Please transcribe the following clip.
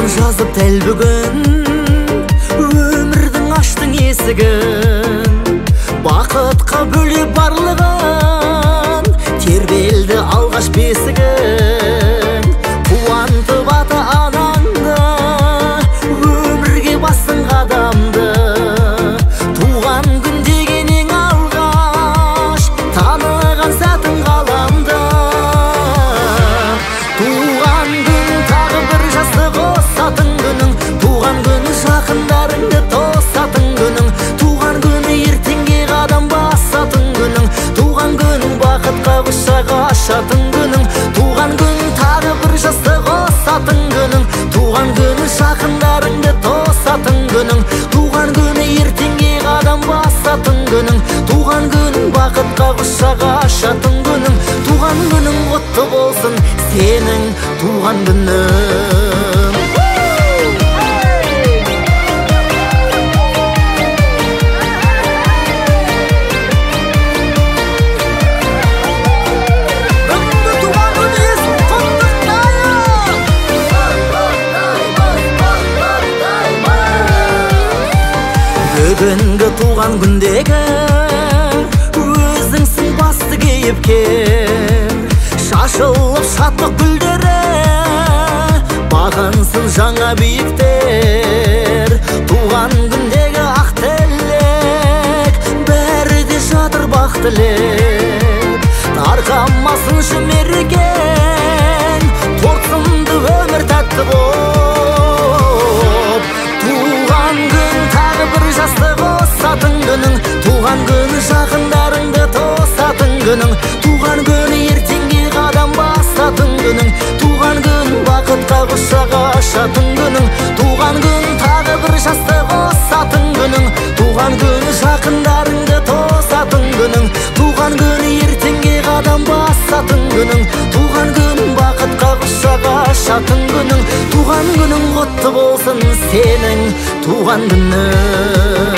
жазып дәл бүгін өмірдің аштың есігін, бақытқа бөлеп барлығын, тербелді алғаш бесігін. Қуантып ата анаңды, өмірге басың қадамды, туған күн деген ең алғаш таныған сәтің ғаламда. Туған күн тағы бір жастық осатын күнің, туған күн жақындарыңды тосатын күнің, туған күн ертеңге қадам басатын күнің, туған күн бақытқа құшақ ашатын күнің, туған күн тағы бір жастық осатын күнің, туған күн жақындарыңды тосатын күнің, туған күн ертеңге қадам басатын күнің, туған күн бақытқа құшақ ашатын күнің, туған күнің құтты болсын сенің туған күнің. Бүгінгі туған күндегі өзіңсің басты кейіпкер, шашылып шаттық гүлдері бағынсын жаңа биіктер. Туған күндегі ақ тілек бәрі де жатыр бақ тілеп, тарқамасын мерекең, торсынды өмір тәтті боп. Туған күн тағы бір жастық осатын күнің, туған күн жақындарыңды тосатын күнің, туған күн ертеңге қадам басатын күнің, туған күн бақытқа құшақ ашатын күнің, туған күн тағы бір жастық осатын күнің, туған күн жақындарыңды тосатын күнің, туған күн ертеңге қадам басатын күнің, туған күн бақытқа құшақ ашатын күнің, туған күнің құтты болсын сенің туған күнің.